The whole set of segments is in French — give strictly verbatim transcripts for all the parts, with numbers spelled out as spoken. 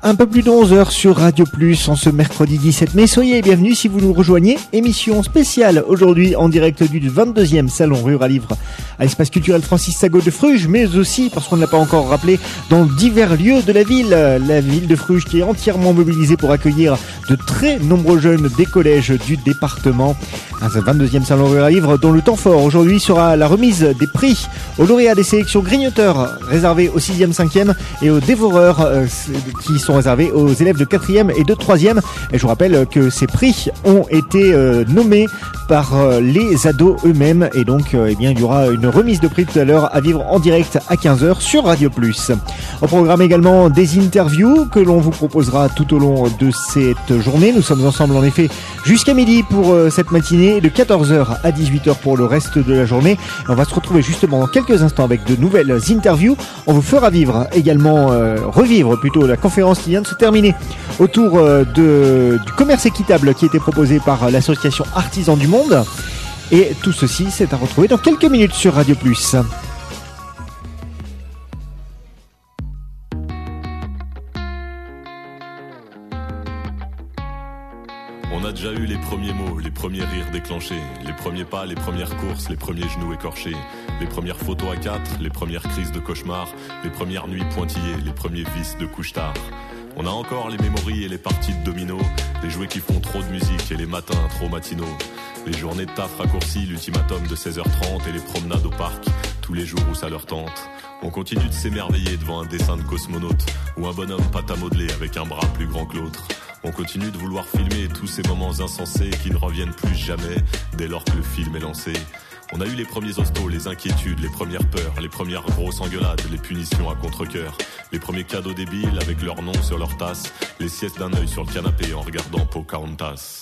Un peu plus de onze heures sur Radio Plus en ce mercredi dix-sept mai. Soyez bienvenus si vous nous rejoignez. Émission spéciale aujourd'hui en direct du vingt-deuxième Salon Rural Livre à l'espace culturel Francis Sagot de Fruges, mais aussi, parce qu'on ne l'a pas encore rappelé, dans divers lieux de la ville. La ville de Fruges qui est entièrement mobilisée pour accueillir de très nombreux jeunes des collèges du département. Un vingt-deuxième Salon Rural Livre dont le temps fort aujourd'hui sera la remise des prix aux lauréats des sélections grignoteurs réservées aux sixième, cinquième et aux dévoreurs euh, qui sont réservés aux élèves de quatrième et de troisième. Et je vous rappelle que ces prix ont été euh, nommés par euh, les ados eux-mêmes. Et donc, euh, eh bien, il y aura une remise de prix tout à l'heure à vivre en direct à quinze heures sur Radio Plus. Au programme également des interviews que l'on vous proposera tout au long de cette journée. Nous sommes ensemble en effet jusqu'à midi pour euh, cette matinée, de quatorze heures à dix-huit heures pour le reste de la journée. Et on va se retrouver justement dans quelques instants avec de nouvelles interviews. On vous fera vivre également, euh, revivre plutôt la conférence qui vient de se terminer autour euh, de, du commerce équitable qui a été proposé par l'association Artisans du Monde. Et tout ceci, c'est à retrouver dans quelques minutes sur Radio Plus. On a déjà eu les premiers mots, les premiers rires déclenchés, les premiers pas, les premières courses, les premiers genoux écorchés, les premières photos à quatre, les premières crises de cauchemar, les premières nuits pointillées, les premiers vices de couche-tard. On a encore les mémories et les parties de domino, les jouets qui font trop de musique et les matins trop matinaux, les journées de taf raccourcies, l'ultimatum de seize heures trente et les promenades au parc, tous les jours où ça leur tente. On continue de s'émerveiller devant un dessin de cosmonaute ou un bonhomme pâte à modeler avec un bras plus grand que l'autre. On continue de vouloir filmer tous ces moments insensés qui ne reviennent plus jamais dès lors que le film est lancé. On a eu les premiers hostos, les inquiétudes, les premières peurs, les premières grosses engueulades, les punitions à contre-cœur, les premiers cadeaux débiles avec leur nom sur leur tasse, les siestes d'un œil sur le canapé en regardant Pocahontas.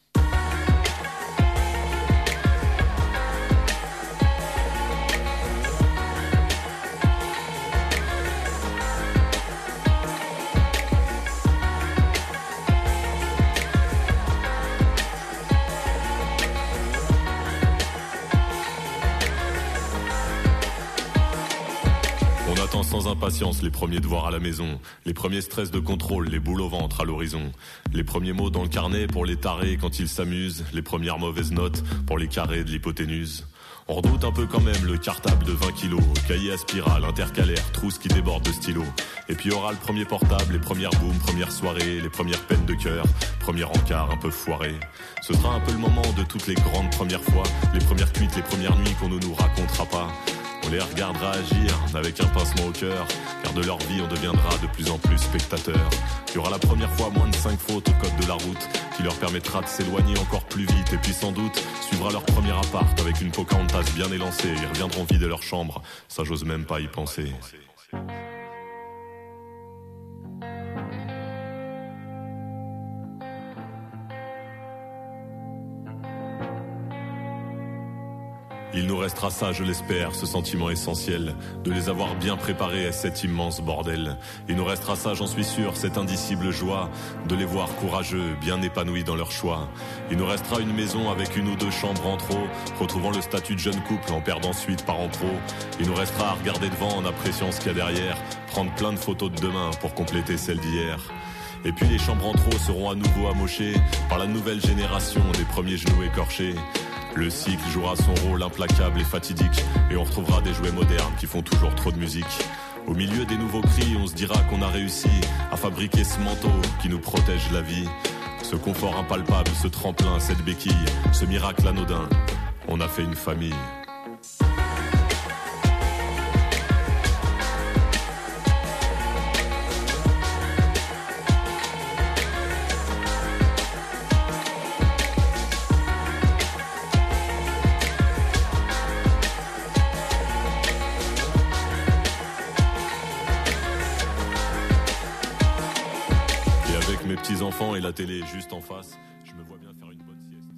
Sans impatience les premiers devoirs à la maison, les premiers stress de contrôle, les boules au ventre à l'horizon, les premiers mots dans le carnet pour les tarés quand ils s'amusent, les premières mauvaises notes pour les carrés de l'hypoténuse. On redoute un peu quand même le cartable de vingt kilos, cahier à spirale, intercalaire, trousse qui déborde de stylo. Et puis aura le premier portable, les premières booms, premières soirées, les premières peines de cœur, premier encart un peu foiré. Ce sera un peu le moment de toutes les grandes premières fois, les premières cuites, les premières nuits qu'on ne nous racontera pas. On les regardera agir avec un pincement au cœur, car de leur vie on deviendra de plus en plus spectateurs. Il y aura la première fois moins de cinq fautes au code de la route, qui leur permettra de s'éloigner encore plus vite, et puis sans doute suivra leur premier appart avec une Pocahontas bien élancée. Ils reviendront vider leur chambre, ça j'ose même pas y penser. Il nous restera ça, je l'espère, ce sentiment essentiel, de les avoir bien préparés à cet immense bordel. Il nous restera ça, j'en suis sûr, cette indicible joie, de les voir courageux, bien épanouis dans leur choix. Il nous restera une maison avec une ou deux chambres en trop, retrouvant le statut de jeune couple en perdant suite par en pro. Il nous restera à regarder devant en appréciant ce qu'il y a derrière, prendre plein de photos de demain pour compléter celles d'hier. Et puis les chambres en trop seront à nouveau amochées par la nouvelle génération des premiers genoux écorchés. Le cycle jouera son rôle implacable et fatidique, et on retrouvera des jouets modernes qui font toujours trop de musique. Au milieu des nouveaux cris, on se dira qu'on a réussi à fabriquer ce manteau qui nous protège la vie. Ce confort impalpable, ce tremplin, cette béquille, ce miracle anodin, on a fait une famille. Enfants et la télé juste en face, je me vois bien faire une bonne sieste.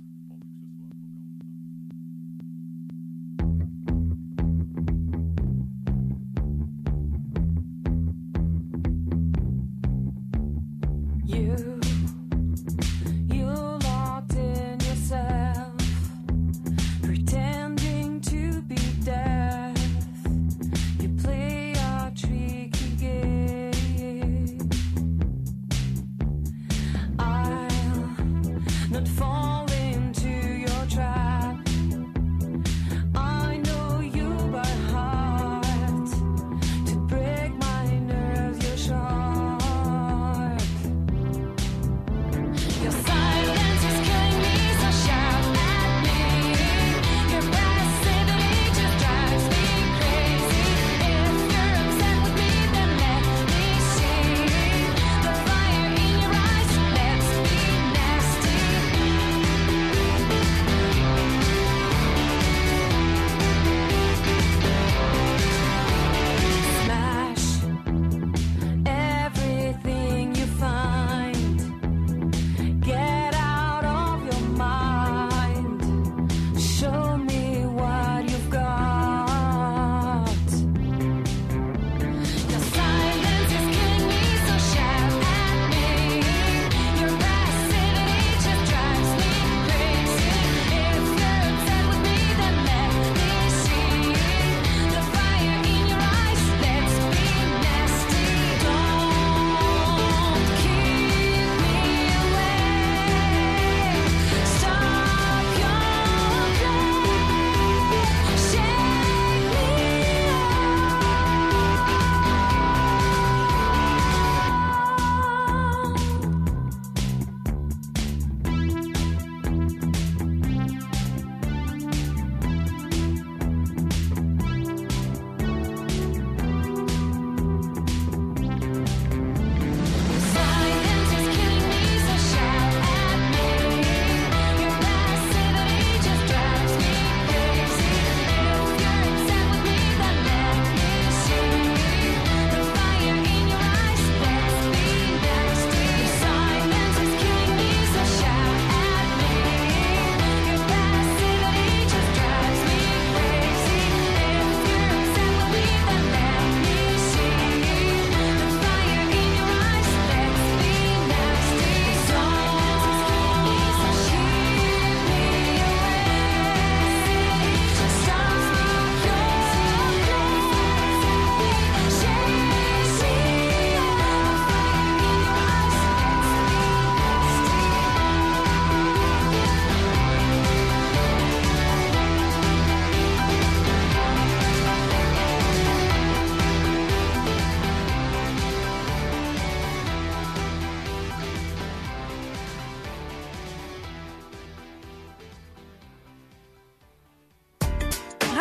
You, you locked in yourself, pretending to be deaf. You play a tricky game.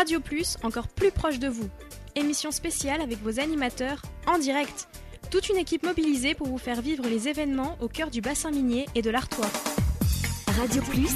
Radio Plus, encore plus proche de vous. Émission spéciale avec vos animateurs en direct. Toute une équipe mobilisée pour vous faire vivre les événements au cœur du bassin minier et de l'Artois. Radio Plus.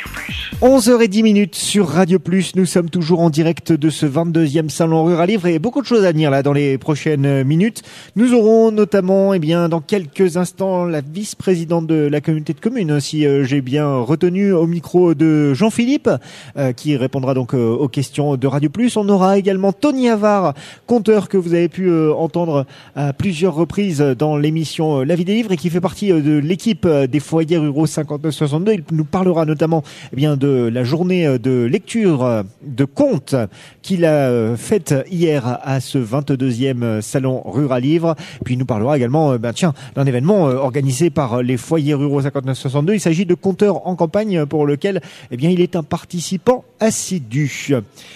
onze heures dix minutes sur Radio Plus. Nous sommes toujours en direct de ce vingt-deuxième Salon Rural Livre et beaucoup de choses à venir là dans les prochaines minutes. Nous aurons notamment, eh bien, dans quelques instants, la vice-présidente de la communauté de communes, si euh, j'ai bien retenu, au micro de Jean-Philippe, euh, qui répondra donc euh, aux questions de Radio Plus. On aura également Tony Havard, conteur que vous avez pu euh, entendre à plusieurs reprises dans l'émission euh, La vie des livres et qui fait partie euh, de l'équipe euh, des foyers ruraux cinquante-neuf soixante-deux. Il nous parlera notamment eh bien de la journée de lecture de contes qu'il a faite hier à ce vingt-deuxième Salon Rural Livre. Puis il nous parlera également ben tiens, d'un événement organisé par les foyers ruraux cinquante-neuf soixante-deux. Il s'agit de Conteurs en campagne pour lequel eh bien, il est un participant assidu.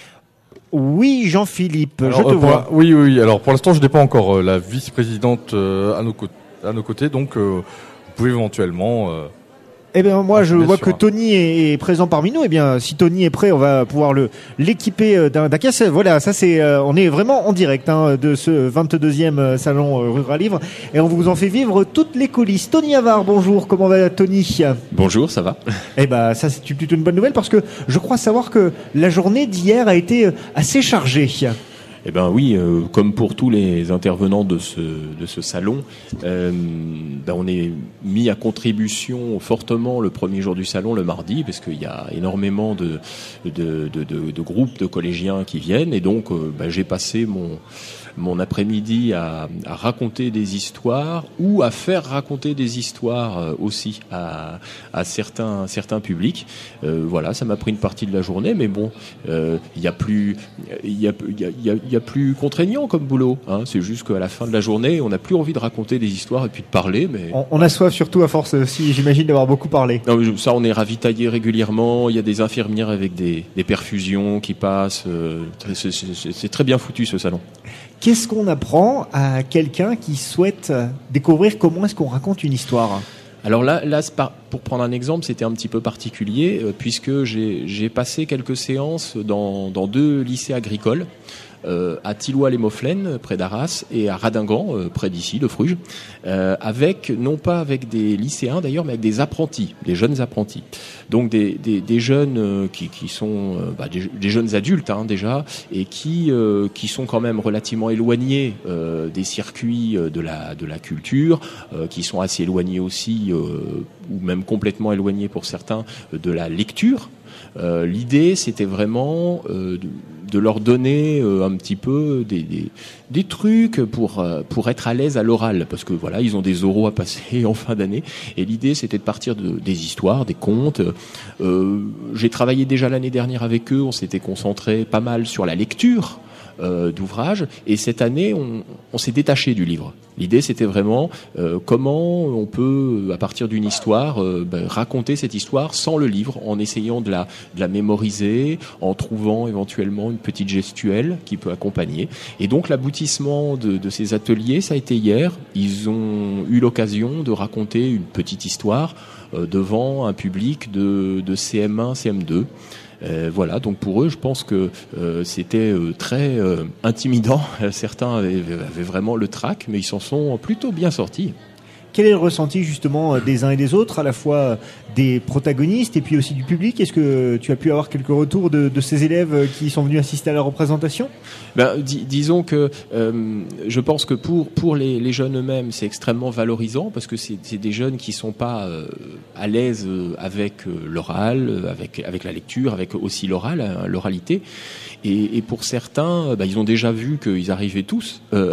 Oui, Jean-Philippe, alors, je te euh, pour, vois. Oui, oui. Alors pour l'instant, je n'ai pas encore euh, la vice-présidente euh, à, nos co- à nos côtés, donc euh, vous pouvez éventuellement... Euh, Eh bien, moi, je bien vois sûr, que hein. Tony est, est présent parmi nous. Eh bien, si Tony est prêt, on va pouvoir le l'équiper d'un, d'un casque. Voilà, ça c'est, euh, on est vraiment en direct hein, de ce vingt-deuxième Salon euh, Rural Livre et on vous en fait vivre toutes les coulisses. Tony Havard, bonjour. Comment va Tony ? Bonjour, ça va ? Eh ben, ça c'est plutôt une bonne nouvelle parce que je crois savoir que la journée d'hier a été assez chargée. Eh ben oui, euh, comme pour tous les intervenants de ce de ce salon, euh, ben on est mis à contribution fortement le premier jour du salon, le mardi, parce qu'il y a énormément de de de, de, de groupes de collégiens qui viennent, et donc euh, ben, j'ai passé mon mon après-midi à, à raconter des histoires ou à faire raconter des histoires euh, aussi à, à certains certains publics. Euh, voilà, ça m'a pris une partie de la journée, mais bon, il euh, y a plus il y a il y a, y a, y a plus contraignant comme boulot. Hein. C'est juste qu'à la fin de la journée, on n'a plus envie de raconter des histoires et puis de parler. Mais on, on a soif surtout à force, si j'imagine, d'avoir beaucoup parlé. Non, mais ça, on est ravitaillé régulièrement. Il y a des infirmières avec des, des perfusions qui passent. Euh, c'est, c'est, c'est très bien foutu ce salon. Qu'est-ce qu'on apprend à quelqu'un qui souhaite découvrir comment est-ce qu'on raconte une histoire ? Alors là, là, pour prendre un exemple, c'était un petit peu particulier euh, puisque j'ai, j'ai passé quelques séances dans, dans deux lycées agricoles. Euh, à Tilloy-les-Mauflaines, près d'Arras, et à Radingan, euh, près d'ici, de Fruges, euh, avec, non pas avec des lycéens d'ailleurs, mais avec des apprentis, des jeunes apprentis. Donc des, des, des jeunes euh, qui, qui sont euh, bah, des, des jeunes adultes hein, déjà, et qui, euh, qui sont quand même relativement éloignés euh, des circuits euh, de la, de la culture, euh, qui sont assez éloignés aussi, euh, ou même complètement éloignés pour certains, de la lecture. Euh, l'idée, c'était vraiment euh, de, de leur donner euh, un petit peu des, des, des trucs pour euh, pour être à l'aise à l'oral, parce que voilà, ils ont des oraux à passer en fin d'année. Et l'idée, c'était de partir de, des histoires, des contes. Euh, j'ai travaillé déjà l'année dernière avec eux. On s'était concentré pas mal sur la lecture euh, d'ouvrages. Et cette année, on, on s'est détaché du livre. L'idée, c'était vraiment euh, comment on peut, à partir d'une histoire, euh, ben, raconter cette histoire sans le livre, en essayant de la, de la mémoriser, en trouvant éventuellement une petite gestuelle qui peut accompagner. Et donc, l'aboutissement de, de ces ateliers, ça a été hier. Ils ont eu l'occasion de raconter une petite histoire euh, devant un public de, de C M un, C M deux. Euh, voilà, donc pour eux, je pense que euh, c'était euh, très euh, intimidant. Certains avaient, avaient vraiment le trac, mais ils s'en sont plutôt bien sortis. Quel est le ressenti justement des uns et des autres, à la fois des protagonistes et puis aussi du public ? Est-ce que tu as pu avoir quelques retours de, de ces élèves qui sont venus assister à la représentation ? Ben, dis, disons que euh, je pense que pour pour les, les jeunes eux-mêmes, c'est extrêmement valorisant parce que c'est, c'est des jeunes qui sont pas euh, à l'aise avec l'oral, avec avec la lecture, avec aussi l'oral, hein, l'oralité. Et, et pour certains, ben, ils ont déjà vu qu'ils arrivaient tous euh,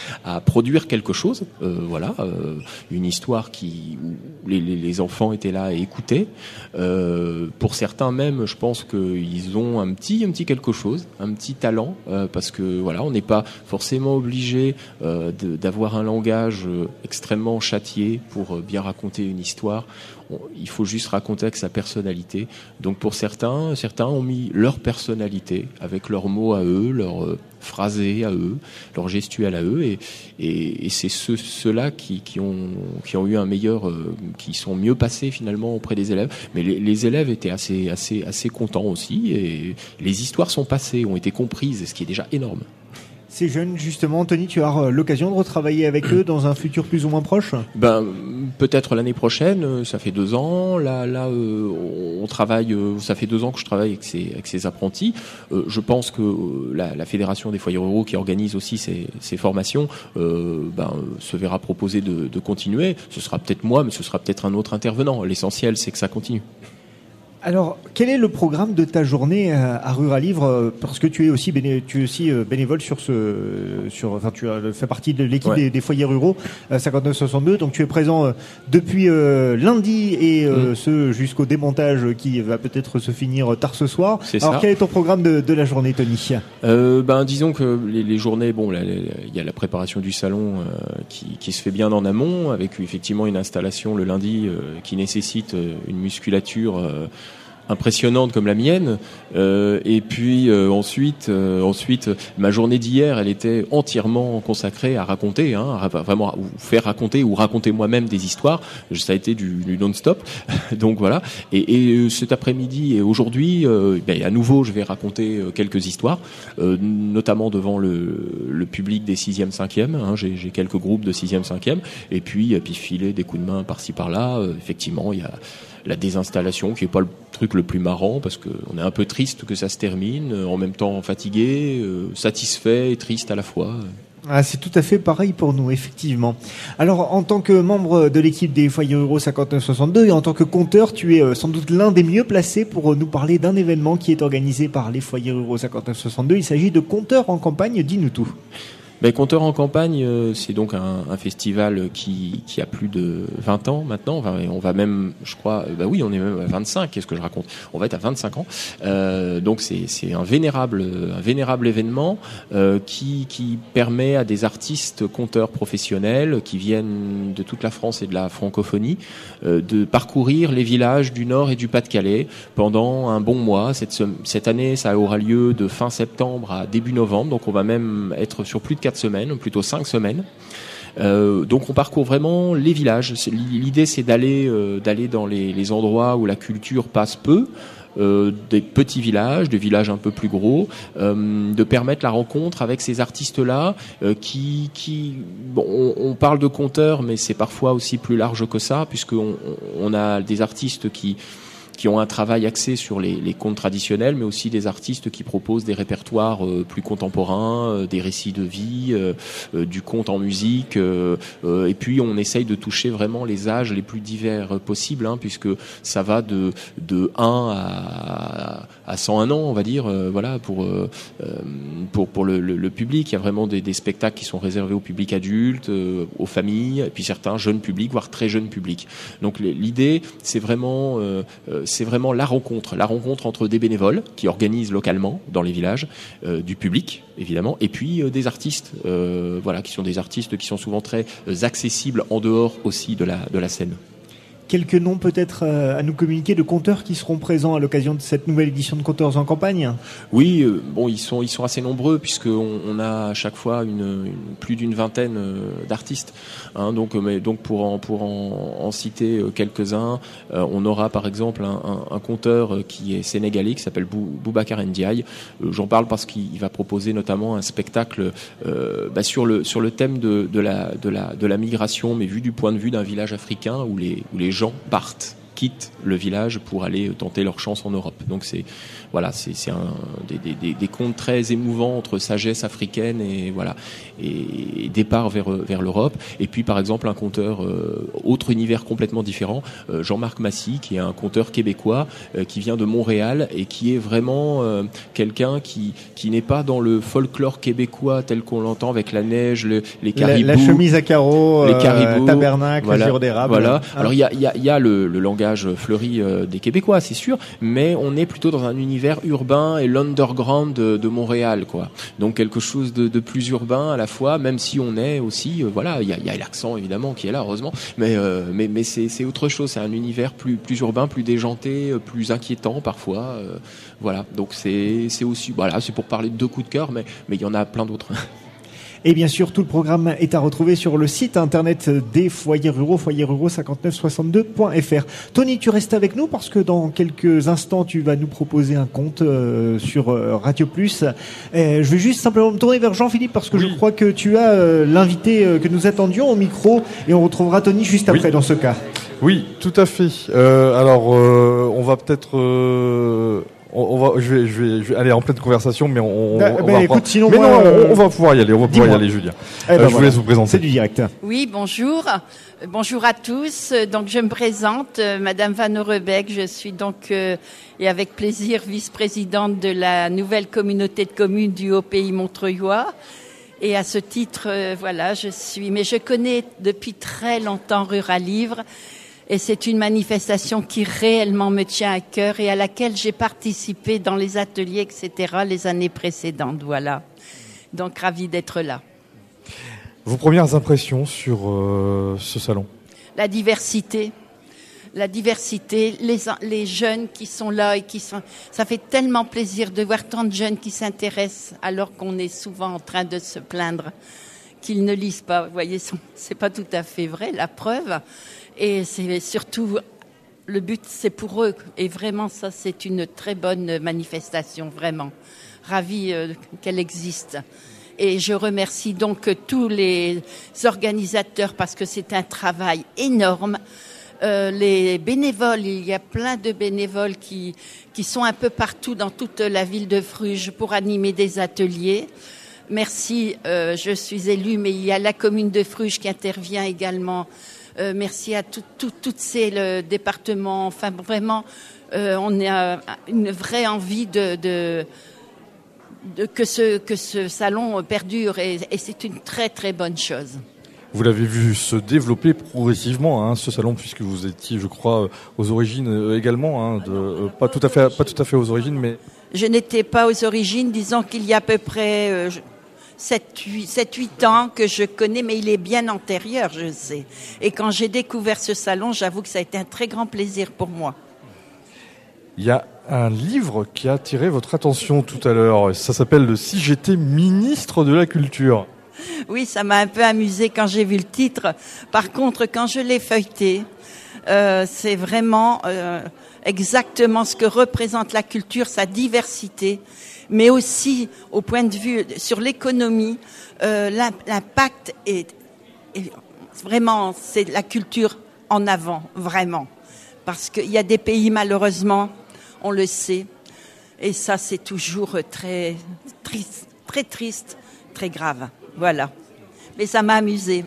à produire quelque chose. Euh, voilà. Euh, une histoire qui où les, les, les enfants étaient là et écoutaient. Euh, pour certains même, je pense qu'ils ont un petit un petit quelque chose, un petit talent, euh, parce que voilà, on n'est pas forcément obligé euh, de, d'avoir un langage extrêmement châtié pour bien raconter une histoire. on, il faut juste raconter avec sa personnalité. Donc pour certains, certains ont mis leur personnalité avec leurs mots à eux, leurs euh, phrasés à eux, leurs gestuels à eux, et, et, et c'est ceux, ceux-là qui, qui ont qui ont eu un meilleur, euh, qui sont mieux passés finalement auprès des élèves. Mais les, les élèves étaient assez assez assez contents aussi, et les histoires sont passées, ont été comprises, ce qui est déjà énorme. Ces jeunes, justement, Anthony, tu as l'occasion de retravailler avec eux dans un futur plus ou moins proche ? Ben, peut-être l'année prochaine, ça fait deux ans. Là, là, euh, on travaille, euh, ça fait deux ans que je travaille avec ces, avec ces apprentis. Euh, je pense que euh, la, la Fédération des foyers ruraux, qui organise aussi ces, ces formations, euh, ben, se verra proposer de, de continuer. Ce sera peut-être moi, mais ce sera peut-être un autre intervenant. L'essentiel, c'est que ça continue. Alors, quel est le programme de ta journée à Ruralivre ? Parce que tu es aussi béné, tu es aussi bénévole sur ce, sur, enfin, tu as fait partie de l'équipe ouais. des, des foyers ruraux cinquante-neuf soixante-deux. Donc, tu es présent depuis euh, lundi et euh, mmh. ce jusqu'au démontage qui va peut-être se finir tard ce soir. C'est Alors, ça. Quel est ton programme de, de la journée, Tony ? euh, Ben, disons que les, les journées, bon, il y a la préparation du salon euh, qui, qui se fait bien en amont, avec effectivement une installation le lundi euh, qui nécessite une musculature. Euh, impressionnante comme la mienne, euh, et puis euh, ensuite, euh, ensuite, ma journée d'hier, elle était entièrement consacrée à raconter, hein, à vraiment à faire raconter ou raconter moi-même des histoires. Ça a été du, du non-stop, donc voilà. Et, et cet après-midi et aujourd'hui, euh, ben, à nouveau, je vais raconter quelques histoires, euh, notamment devant le, le public des sixième, cinquième. Hein, j'ai, j'ai quelques groupes de sixième, cinquième, et puis, et puis filer des coups de main par-ci par-là. Euh, effectivement, il y a la désinstallation qui est pas le truc le plus marrant parce que on est un peu triste que ça se termine, en même temps fatigué, euh, satisfait et triste à la fois. Ah, c'est tout à fait pareil pour nous, effectivement. Alors, en tant que membre de l'équipe des foyers ruraux cinquante-neuf soixante-deux et en tant que conteur, tu es sans doute l'un des mieux placés pour nous parler d'un événement qui est organisé par les foyers ruraux cinquante-neuf soixante-deux. Il s'agit de Conteur en campagne. Dis-nous tout. Ben, Conteur en campagne, euh, c'est donc un, un festival qui, qui a plus de vingt ans maintenant. Enfin, on va même, je crois, bah oui, on est même à vingt-cinq. Qu'est-ce que je raconte ? On va être à vingt-cinq ans. Euh, donc c'est, c'est un vénérable, un vénérable événement euh, qui, qui permet à des artistes conteurs professionnels qui viennent de toute la France et de la francophonie euh, de parcourir les villages du Nord et du Pas-de-Calais pendant un bon mois. Cette, cette année, ça aura lieu de fin septembre à début novembre. Donc on va même être sur plus de quatre semaines, plutôt cinq semaines. Euh, donc on parcourt vraiment les villages. C'est, l'idée c'est d'aller euh, d'aller dans les, les endroits où la culture passe peu, euh, des petits villages, des villages un peu plus gros, euh, de permettre la rencontre avec ces artistes-là euh, qui qui bon, on, on parle de conteurs, mais c'est parfois aussi plus large que ça, puisqu'on on a des artistes qui qui ont un travail axé sur les, les contes traditionnels, mais aussi des artistes qui proposent des répertoires euh, plus contemporains, euh, des récits de vie, euh, euh, du conte en musique, euh, euh, et puis on essaye de toucher vraiment les âges les plus divers possibles, hein, puisque ça va de de un à à cent un ans, on va dire, euh, voilà, pour euh, pour pour le, le, le public. Il y a vraiment des, des spectacles qui sont réservés au public adulte, euh, aux familles, et puis certains jeunes publics, voire très jeunes publics. Donc l'idée, c'est vraiment euh, c'est vraiment la rencontre, la rencontre entre des bénévoles qui organisent localement dans les villages, euh, du public évidemment, et puis euh, des artistes, euh, voilà, qui sont des artistes qui sont souvent très euh, accessibles en dehors aussi de la de la scène. Quelques noms peut-être euh, à nous communiquer de conteurs qui seront présents à l'occasion de cette nouvelle édition de Conteurs en campagne ? Oui, euh, bon, ils sont ils sont assez nombreux puisqu'on on a à chaque fois une, une plus d'une vingtaine euh, d'artistes. Hein, donc, mais donc pour en pour en, en citer euh, quelques-uns, euh, on aura par exemple un, un, un conteur qui est sénégalais qui s'appelle Bou, Boubacar Ndiaye. Euh, j'en parle parce qu'il va proposer notamment un spectacle euh, bah, sur le sur le thème de de la de la de la migration, mais vu du point de vue d'un village africain où les où les gens partent, quittent le village pour aller tenter leur chance en Europe. Donc c'est voilà, c'est, c'est un des, des, des contes très émouvants entre sagesse africaine et voilà et, et départ vers vers l'Europe. Et puis par exemple un conteur euh, autre univers complètement différent, euh, Jean-Marc Massy, qui est un conteur québécois euh, qui vient de Montréal et qui est vraiment euh, quelqu'un qui qui n'est pas dans le folklore québécois tel qu'on l'entend avec la neige, le, les caribous, la, la chemise à carreaux, les caribous, euh, tabernacle, voilà, sirop d'érable. Voilà. Ah. Alors il y a il y a il y a le, le langage village fleuri euh, des Québécois, c'est sûr, mais on est plutôt dans un univers urbain et l'underground de, de Montréal, quoi. Donc quelque chose de, de plus urbain à la fois, même si on est aussi, euh, voilà, il y a, y a l'accent évidemment qui est là, heureusement, mais euh, mais mais c'est c'est autre chose, c'est un univers plus plus urbain, plus déjanté, euh, plus inquiétant parfois, euh, voilà. Donc c'est c'est aussi, voilà, c'est pour parler de deux coups de cœur, mais mais il y en a plein d'autres. Et bien sûr, tout le programme est à retrouver sur le site internet des foyers ruraux, foyers ruraux cinquante-neuf soixante-deux point f r. Tony, tu restes avec nous parce que dans quelques instants, tu vas nous proposer un conte euh, sur euh, Radio Plus. Euh, je vais juste simplement me tourner vers Jean-Philippe parce que oui. je crois que tu as euh, l'invité euh, que nous attendions au micro et on retrouvera Tony juste après oui. dans ce cas. Oui, tout à fait. Euh, alors, euh, on va peut-être... Euh On, on va, je vais, je vais, je vais aller en pleine conversation, mais on, Bah, on bah, va écoute, sinon mais moi, non, euh, on, on va pouvoir y aller, on va pouvoir y dis-moi. aller, Julien. Eh ben Euh, je vous voilà. laisse vous présenter. C'est du direct. Oui, bonjour. Euh, Bonjour à tous. Euh, Donc, je me présente, euh, Madame Van Orebeck. Je suis donc, euh, et avec plaisir, vice-présidente de la nouvelle communauté de communes du Haut-Pays Montreuilois. Et à ce titre, euh, voilà, je suis, mais je connais depuis très longtemps Ruralivre. Et c'est une manifestation qui réellement me tient à cœur et à laquelle j'ai participé dans les ateliers, et cetera, les années précédentes. Voilà. Donc, ravie d'être là. Vos premières impressions sur euh, ce salon? La diversité. La diversité, les, les jeunes qui sont là et qui sont... Ça fait tellement plaisir de voir tant de jeunes qui s'intéressent alors qu'on est souvent en train de se plaindre qu'ils ne lisent pas. Vous voyez, c'est pas tout à fait vrai, la preuve. Et c'est surtout, le but, c'est pour eux. Et vraiment, ça, c'est une très bonne manifestation, vraiment. Ravie euh, qu'elle existe. Et je remercie donc tous les organisateurs parce que c'est un travail énorme. Euh, les bénévoles, il y a plein de bénévoles qui, qui sont un peu partout dans toute la ville de Fruges pour animer des ateliers. Merci, euh, je suis élue, mais il y a la commune de Fruges qui intervient également. Euh, merci à tout, tout, toutes ces le départements. Enfin, vraiment, euh, on a une vraie envie de, de, de que ce que ce salon perdure et, et c'est une très très bonne chose. Vous l'avez vu se développer progressivement, hein, ce salon, puisque vous étiez, je crois, aux origines euh, également, hein, de, euh, pas tout à fait, pas tout à fait aux origines, mais je n'étais pas aux origines. Disons qu'il y a à peu près euh, sept huit ans que je connais, mais il est bien antérieur, je sais. Et quand j'ai découvert ce salon, j'avoue que ça a été un très grand plaisir pour moi. il y a un livre qui a attiré votre attention tout à l'heure. Ça s'appelle le Si j'étais ministre de la Culture. Oui, ça m'a un peu amusé quand j'ai vu le titre. Par contre, quand je l'ai feuilleté, euh, c'est vraiment euh, exactement ce que représente la culture, sa diversité, mais aussi au point de vue sur l'économie, euh, l'impact est, est vraiment, c'est la culture en avant, vraiment. Parce qu'il y a des pays, malheureusement, on le sait, et ça c'est toujours très triste, très triste, très grave. Voilà. Mais ça m'a amusé.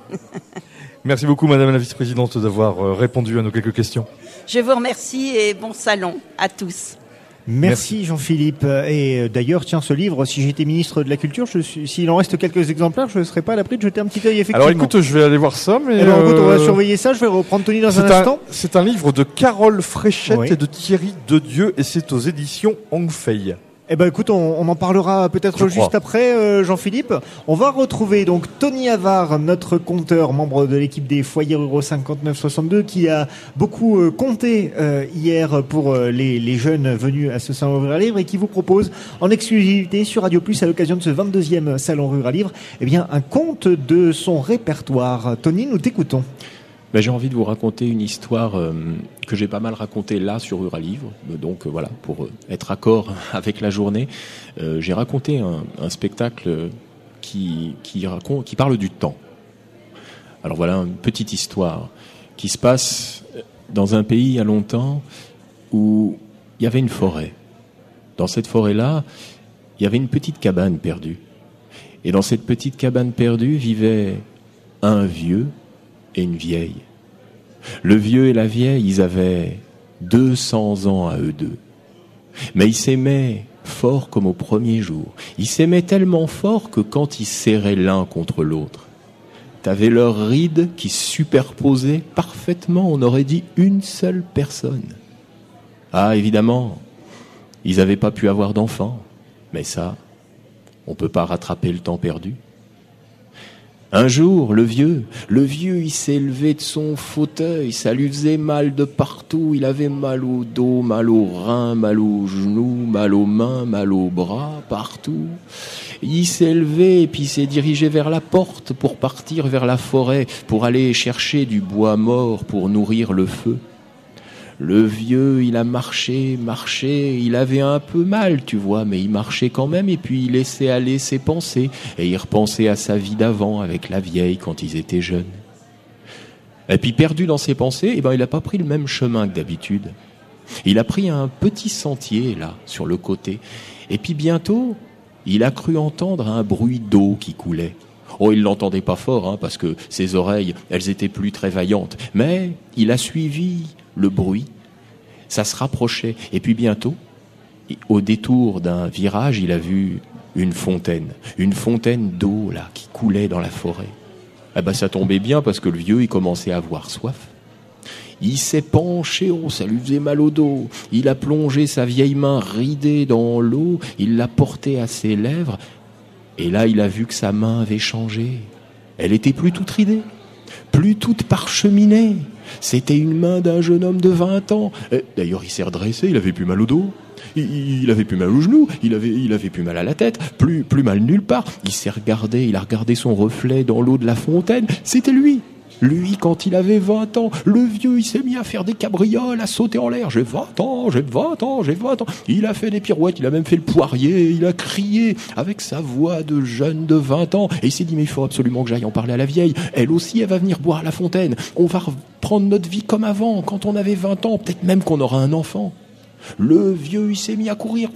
Merci beaucoup, Madame la Vice-Présidente, d'avoir répondu à nos quelques questions. Je vous remercie et bon salon à tous. Merci, Merci. Jean-Philippe. Et d'ailleurs, tiens, ce livre, si j'étais ministre de la Culture, je suis, s'il en reste quelques exemplaires, je ne serais pas à l'abri de jeter un petit œil, effectivement. Alors écoute, je vais aller voir ça. Mais Alors écoute, on va euh... surveiller ça, je vais reprendre Tony dans c'est un, un instant. C'est un livre de Carole Fréchette oui. et de Thierry Dedieu, et c'est aux éditions Hongfei. Eh ben écoute, on, on en parlera peut-être Je juste crois. après, euh, Jean-Philippe. On va retrouver donc Tony Havard, notre compteur, membre de l'équipe des foyers ruraux cinquante-neuf soixante-deux, qui a beaucoup euh, compté euh, hier pour euh, les, les jeunes venus à ce salon Ruralivre et qui vous propose en exclusivité sur Radio Plus à l'occasion de ce vingt-deuxième salon Ruralivre, eh bien un conte de son répertoire. Tony, nous t'écoutons. Ben, j'ai envie de vous raconter une histoire euh, que j'ai pas mal racontée là sur Ruralivre. Donc euh, voilà, pour euh, être accord avec la journée, euh, j'ai raconté un, un spectacle qui, qui, raconte, qui parle du temps. Alors voilà, une petite histoire qui se passe dans un pays il y a longtemps où il y avait une forêt. Dans cette forêt-là, il y avait une petite cabane perdue. Et dans cette petite cabane perdue vivait un vieux et une vieille. Le vieux et la vieille, ils avaient deux cents ans à eux deux. Mais ils s'aimaient fort comme au premier jour. Ils s'aimaient tellement fort que quand ils serraient l'un contre l'autre, T'avais leurs rides qui se superposaient parfaitement, on aurait dit une seule personne. Ah, évidemment, ils n'avaient pas pu avoir d'enfants, mais ça, on ne peut pas rattraper le temps perdu. Un jour, le vieux, le vieux, il s'est levé de son fauteuil, ça lui faisait mal de partout, il avait mal au dos, mal aux reins, mal aux genoux, mal aux mains, mal aux bras, partout. Il s'est levé et puis il s'est dirigé vers la porte pour partir vers la forêt, pour aller chercher du bois mort pour nourrir le feu. Le vieux, il a marché, marché, il avait un peu mal, tu vois, mais il marchait quand même et puis il laissait aller ses pensées et il repensait à sa vie d'avant avec la vieille quand ils étaient jeunes. Et puis perdu dans ses pensées, eh ben, il n'a pas pris le même chemin que d'habitude. Il a pris un petit sentier, là, sur le côté. Et puis bientôt, il a cru entendre un bruit d'eau qui coulait. Oh, il l'entendait pas fort, hein, parce que ses oreilles, elles étaient plus très vaillantes. Mais il a suivi le bruit, ça se rapprochait. Et puis bientôt, au détour d'un virage, il a vu une fontaine. Une fontaine d'eau, là, qui coulait dans la forêt. Eh ben, ça tombait bien parce que le vieux, il commençait à avoir soif. Il s'est penché, oh, ça lui faisait mal au dos. Il a plongé sa vieille main ridée dans l'eau, il l'a portée à ses lèvres, et là, il a vu que sa main avait changé. Elle était plus toute ridée, plus toute parcheminée. C'était une main d'un jeune homme de vingt ans. Et d'ailleurs, il s'est redressé, il avait plus mal au dos, il, il avait plus mal aux genoux, il avait, il avait plus mal à la tête, plus, plus mal nulle part. Il s'est regardé, il a regardé son reflet dans l'eau de la fontaine. C'était lui. Lui, quand il avait vingt ans, le vieux, il s'est mis à faire des cabrioles, à sauter en l'air. J'ai vingt ans, j'ai vingt ans, j'ai vingt ans. Il a fait des pirouettes, il a même fait le poirier, il a crié avec sa voix de jeune de vingt ans. Et il s'est dit, mais il faut absolument que j'aille en parler à la vieille. Elle aussi, elle va venir boire à la fontaine. On va reprendre notre vie comme avant, quand on avait vingt ans. Peut-être même qu'on aura un enfant. Le vieux, il s'est mis à courir.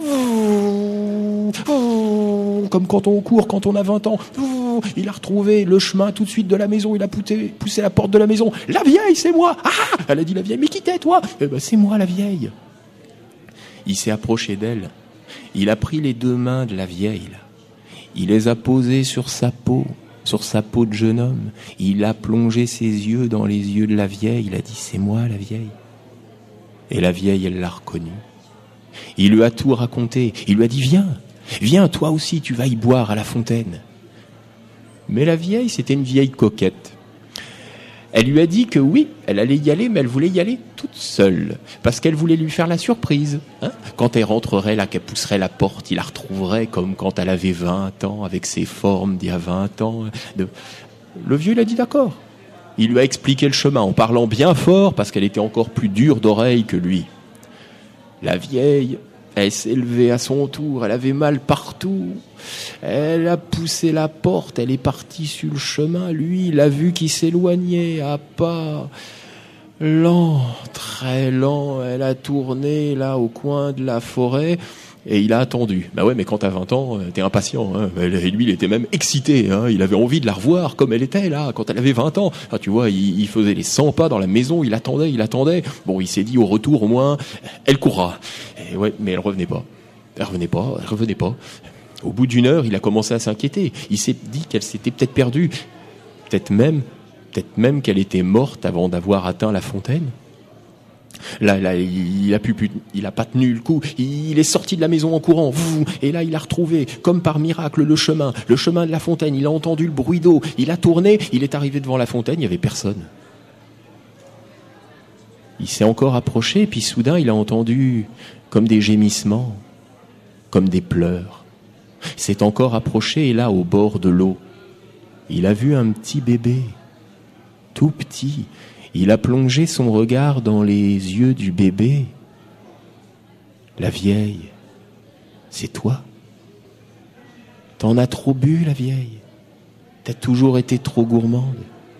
Comme quand on court, quand on a vingt ans. Il a retrouvé le chemin tout de suite de la maison. Il a poussé, poussé la porte de la maison. La vieille, c'est moi. Ah, elle a dit la vieille. Mais qui t'es, toi? Eh ben, c'est moi, la vieille. Il s'est approché d'elle. Il a pris les deux mains de la vieille. Là. Il les a posées sur sa peau, sur sa peau de jeune homme. Il a plongé ses yeux dans les yeux de la vieille. Il a dit, c'est moi, la vieille. Et la vieille, elle l'a reconnu. Il lui a tout raconté. Il lui a dit, viens, viens, toi aussi, tu vas y boire à la fontaine. Mais la vieille, c'était une vieille coquette. Elle lui a dit que oui, elle allait y aller, mais elle voulait y aller toute seule. Parce qu'elle voulait lui faire la surprise. Hein, quand elle rentrerait là, qu'elle pousserait la porte, il la retrouverait comme quand elle avait vingt ans, avec ses formes d'il y a vingt ans. Le vieux, il a dit d'accord. Il lui a expliqué le chemin en parlant bien fort parce qu'elle était encore plus dure d'oreille que lui. La vieille, elle s'est levée à son tour, elle avait mal partout. Elle a poussé la porte, elle est partie sur le chemin. Lui, il a vu qu'il s'éloignait à pas lent, très lent. Elle a tourné là au coin de la forêt. Et il a attendu. Bah ouais, mais quand t'as vingt ans, t'es impatient. Hein. Et lui, il était même excité. Hein. Il avait envie de la revoir comme elle était là, quand elle avait vingt ans. Ah, tu vois, il, il faisait les cent pas dans la maison. Il attendait, il attendait. Bon, il s'est dit au retour, au moins, elle courra. Et ouais, mais elle revenait pas. Elle revenait pas. Elle revenait pas. Au bout d'une heure, il a commencé à s'inquiéter. Il s'est dit qu'elle s'était peut-être perdue, peut-être même, peut-être même qu'elle était morte avant d'avoir atteint la fontaine. Là, là, il a pu, il a pas tenu le coup. Il est sorti de la maison en courant. Et là, il a retrouvé, comme par miracle, le chemin, le chemin de la fontaine. Il a entendu le bruit d'eau. Il a tourné. Il est arrivé devant la fontaine. Il y avait personne. Il s'est encore approché. Puis soudain, il a entendu comme des gémissements, comme des pleurs. Il s'est encore approché. Et là, au bord de l'eau, il a vu un petit bébé, tout petit. Il a plongé son regard dans les yeux du bébé. La vieille, c'est toi. T'en as trop bu, la vieille. T'as toujours été trop gourmande.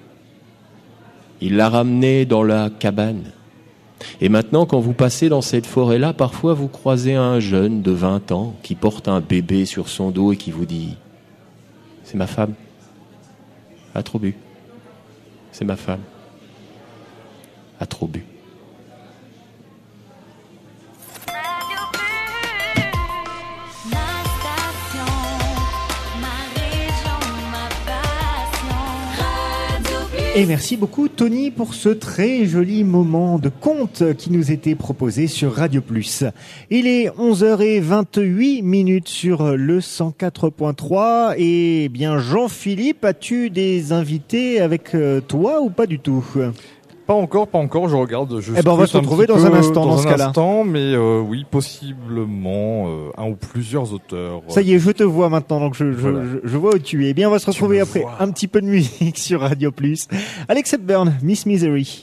Il l'a ramenée dans la cabane. Et maintenant, quand vous passez dans cette forêt-là, parfois vous croisez un jeune de vingt ans qui porte un bébé sur son dos et qui vous dit « C'est ma femme. A trop bu. C'est ma femme. A trop bu. » Ma station, ma région, ma passion. Et merci beaucoup Tony pour ce très joli moment de conte qui nous était proposé sur Radio Plus. Il est onze heures vingt-huit minutes sur le cent quatre point trois et bien Jean-Philippe, as-tu des invités avec toi ou pas du tout ? Pas encore, pas encore, je regarde. Je eh ben on va se retrouver dans un instant dans, dans ce un cas-là. Instant, mais euh, oui, possiblement euh, un ou plusieurs auteurs. Ça y est, je te vois maintenant, donc je, je, Voilà. je, je vois où tu es. Eh bien, on va se retrouver après vois. un petit peu de musique sur Radio Plus. Alex Hepburn, Miss Misery.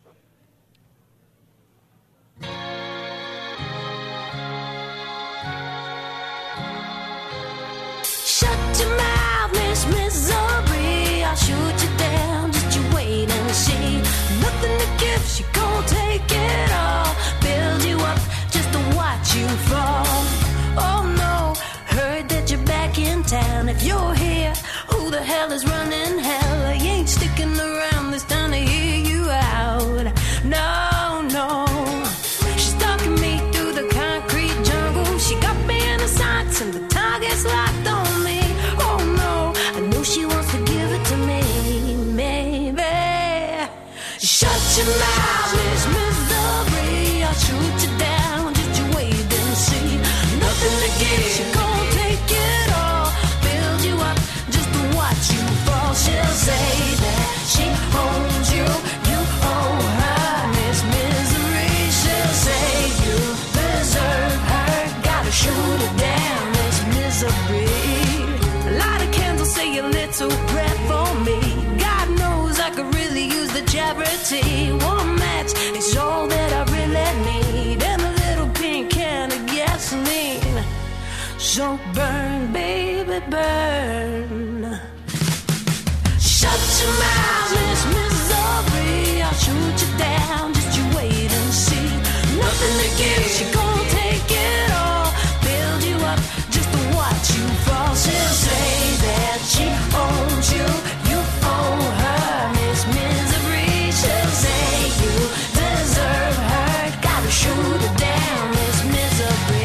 Shut your mouth, Miss Misery. I'll shoot you down, just you wait and see. Nothing to give, she gon' take it all. Build you up, just to watch you fall. Oh no, heard that you're back in town. If you're here, who the hell is running hell? I ain't sticking around this time to hear you out. No, no. She's stalking me through the concrete jungle. She got me in the sights and the target's locked on me. Oh no, I know she wants to give it to me, maybe. Shut your mouth, Miss Misery. I'll shoot you down, just you wait and see. Nothing to give, she gon' take it all. Build you up, just to watch you fall. She'll say that she owns you, you own her. Miss Misery, she'll say you deserve her. Gotta shoot her down, Miss Misery. A lot of candles say a little prayer for me. God knows I could really use the charity. One match is all that I really need, and a little pink can of gasoline. So burn, baby, burn. Shut your mouth, Miss Misery. I'll shoot you down, just you wait and see. Nothing to give, she gon' take it all. Build you up, just to watch you fall. She'll say that she owns you, you own her. Miss Misery, she'll say you deserve her. Gotta shoot her down, Miss Misery.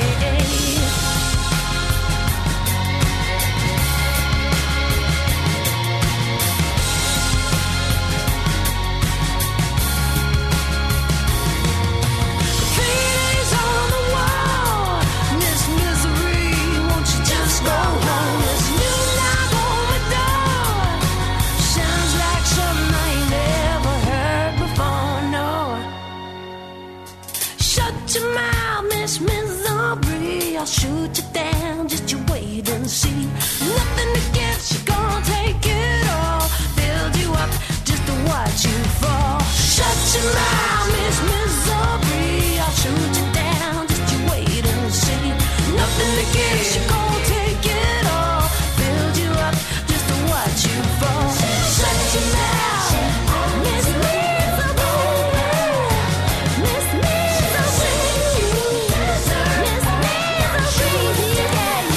Fingers on the wall, Miss Misery, won't you just go home? This new knock on the door sounds like something I ain't never heard before, no. Shut your mouth, Miss Misery. I'll shoot you down, just you wait and see. Nothing to give, she gon' take it all. Build you up, just to watch you fall. Shut your mouth, Miss Misery. I'll shoot you down, just you wait and see. Nothing to give, she gon' take it all. Build you up, just to watch you fall. Shut your mouth, Miss Misery. Miss Misery. Miss Misery. Yeah,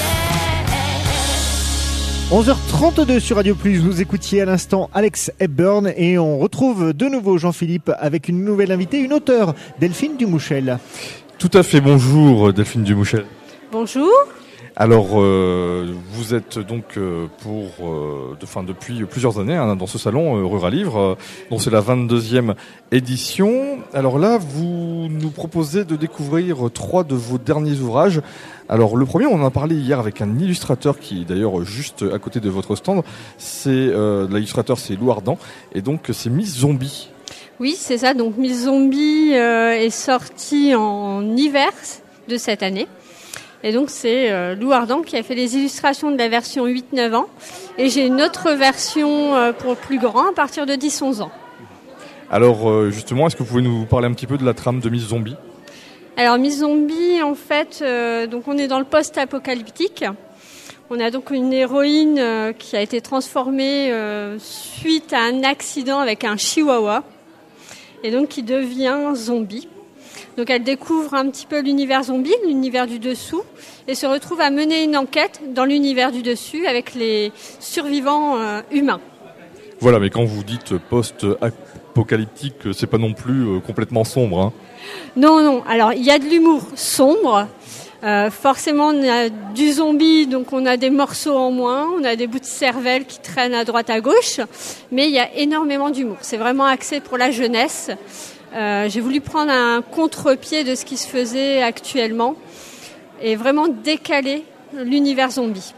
yeah. onze heures trente-deux sur Radio Plus, vous écoutiez à l'instant Alex Hepburn et on retrouve de nouveau Jean-Philippe avec une nouvelle invitée, une auteure, Delphine Dumouchel. Tout à fait, bonjour Delphine Dumouchel. Bonjour. Alors, euh, vous êtes donc euh, pour, euh, de, fin, depuis plusieurs années hein, dans ce salon euh, Rural Livre, euh, dont c'est la vingt-deuxième édition. Alors là, vous nous proposez de découvrir trois de vos derniers ouvrages. Alors le premier, on en a parlé hier avec un illustrateur qui est d'ailleurs juste à côté de votre stand. C'est euh, l'illustrateur, c'est Lou Ardent, et donc c'est Miss Zombie. Oui, c'est ça. Donc Miss Zombie euh, est sortie en hiver de cette année. Et donc c'est euh, Lou Ardent qui a fait les illustrations de la version huit neuf ans. Et j'ai une autre version euh, pour le plus grand à partir de dix onze ans. Alors euh, justement, est-ce que vous pouvez nous parler un petit peu de la trame de Miss Zombie ? Alors Miss Zombie, en fait, euh, donc on est dans le post-apocalyptique. On a donc une héroïne euh, qui a été transformée euh, suite à un accident avec un chihuahua et donc qui devient zombie. Donc elle découvre un petit peu l'univers zombie, l'univers du dessous, et se retrouve à mener une enquête dans l'univers du dessus avec les survivants euh, humains. Voilà, mais quand vous dites post-apocalyptique, c'est pas non plus euh, complètement sombre, hein. Non, non. Alors il y a de l'humour sombre. Euh, forcément, on a du zombie, donc on a des morceaux en moins, on a des bouts de cervelle qui traînent à droite à gauche, mais il y a énormément d'humour. C'est vraiment axé pour la jeunesse. Euh, j'ai voulu prendre un contre-pied de ce qui se faisait actuellement et vraiment décaler l'univers zombie.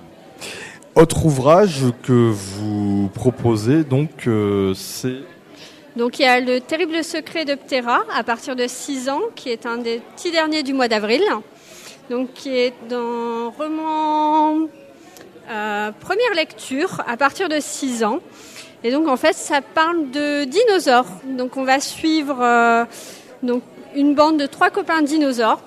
Autre ouvrage que vous proposez, donc, euh, c'est... Donc il y a Le terrible secret de Ptera, à partir de six ans, qui est un des petits derniers du mois d'avril. Donc qui est dans roman euh, première lecture, à partir de six ans. Et donc en fait ça parle de dinosaures. Donc on va suivre euh, donc, une bande de trois copains dinosaures.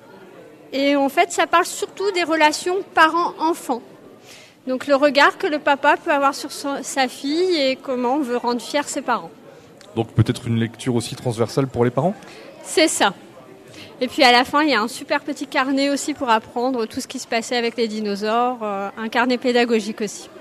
Et en fait ça parle surtout des relations parents-enfants. Donc le regard que le papa peut avoir sur son, sa fille et comment on veut rendre fiers ses parents. Donc peut-être une lecture aussi transversale pour les parents ? C'est ça. Et puis à la fin, il y a un super petit carnet aussi pour apprendre tout ce qui se passait avec les dinosaures, euh, un carnet pédagogique aussi.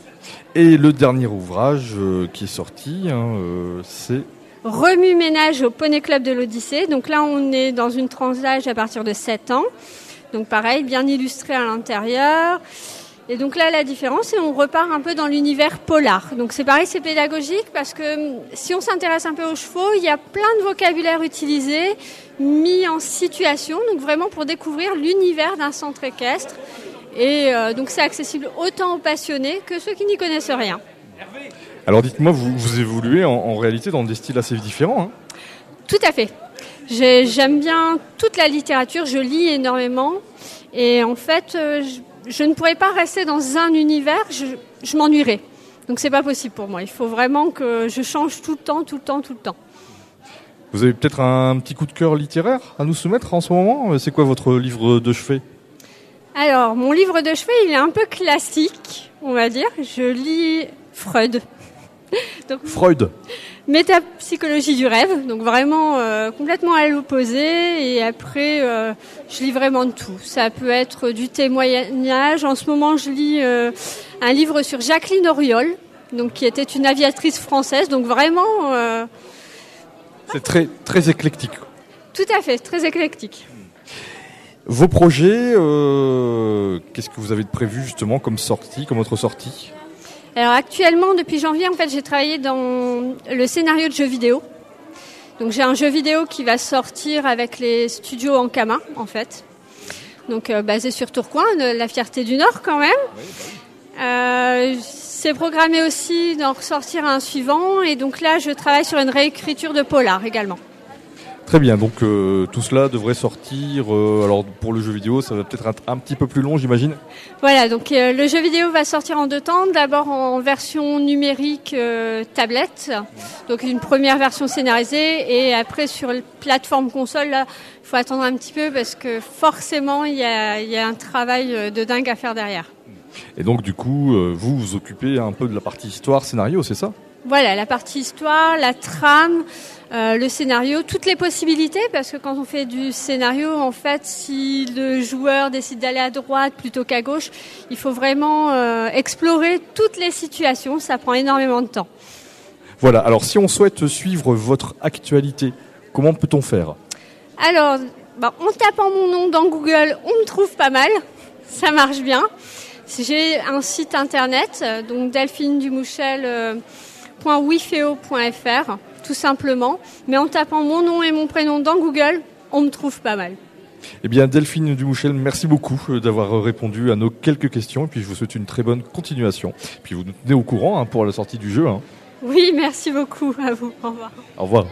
Et le dernier ouvrage euh, qui est sorti, hein, euh, c'est... Remue-ménage au Poney Club de l'Odyssée. Donc là, on est dans une tranche d'âge à partir de sept ans. Donc pareil, bien illustré à l'intérieur. Et donc là, la différence, c'est qu'on repart un peu dans l'univers polar. Donc c'est pareil, c'est pédagogique parce que si on s'intéresse un peu aux chevaux, il y a plein de vocabulaire utilisé, mis en situation, donc vraiment pour découvrir l'univers d'un centre équestre. Et euh, donc c'est accessible autant aux passionnés que ceux qui n'y connaissent rien. Alors dites-moi, vous, vous évoluez en, en réalité dans des styles assez différents, hein ? Tout à fait. J'ai, j'aime bien toute la littérature, je lis énormément. Et en fait... Euh, je, Je ne pourrais pas rester dans un univers, je, je m'ennuierais. Donc c'est pas possible pour moi. Il faut vraiment que je change tout le temps, tout le temps, tout le temps. Vous avez peut-être un petit coup de cœur littéraire à nous soumettre en ce moment ? C'est quoi votre livre de chevet ? Alors, mon livre de chevet, il est un peu classique, on va dire. Je lis Freud. Donc, Freud. Métapsychologie du rêve, donc vraiment euh, complètement à l'opposé. Et après, euh, je lis vraiment de tout. Ça peut être du témoignage. En ce moment, je lis euh, un livre sur Jacqueline Auriol, donc qui était une aviatrice française. Donc vraiment, euh, c'est très très éclectique. Tout à fait, très éclectique. Vos projets, euh, qu'est-ce que vous avez de prévu justement comme sortie, comme autre sortie ? Alors actuellement, depuis janvier, en fait, j'ai travaillé dans le scénario de jeux vidéo. Donc j'ai un jeu vidéo qui va sortir avec les studios Ankama, en fait. Donc euh, basé sur Tourcoing, de la fierté du Nord quand même. Euh, c'est programmé aussi d'en ressortir un suivant. Et donc là, je travaille sur une réécriture de Polar également. Très bien, donc euh, tout cela devrait sortir. Euh, alors pour le jeu vidéo, ça va peut-être être un petit peu plus long, j'imagine. Voilà, donc euh, le jeu vidéo va sortir en deux temps. D'abord en version numérique euh, tablette, donc une première version scénarisée, et après sur la plateforme console, là, il faut attendre un petit peu parce que forcément il y a, il y a un travail de dingue à faire derrière. Et donc du coup, euh, vous vous occupez un peu de la partie histoire, scénario, c'est ça ? Voilà, la partie histoire, la trame, euh, le scénario, toutes les possibilités, parce que quand on fait du scénario, en fait, si le joueur décide d'aller à droite plutôt qu'à gauche, il faut vraiment euh, explorer toutes les situations, ça prend énormément de temps. Voilà, alors si on souhaite suivre votre actualité, comment peut-on faire ? Alors, bah, en tapant mon nom dans Google, on me trouve pas mal, ça marche bien. J'ai un site internet, donc delphine dumouchel point wifeo point f r, tout simplement. Mais en tapant mon nom et mon prénom dans Google, on me trouve pas mal. Eh bien, Delphine Dumouchel, merci beaucoup d'avoir répondu à nos quelques questions. Et puis, je vous souhaite une très bonne continuation. Et puis, vous nous tenez au courant hein, pour la sortie du jeu. Hein. Oui, merci beaucoup à vous. Au revoir. Au revoir.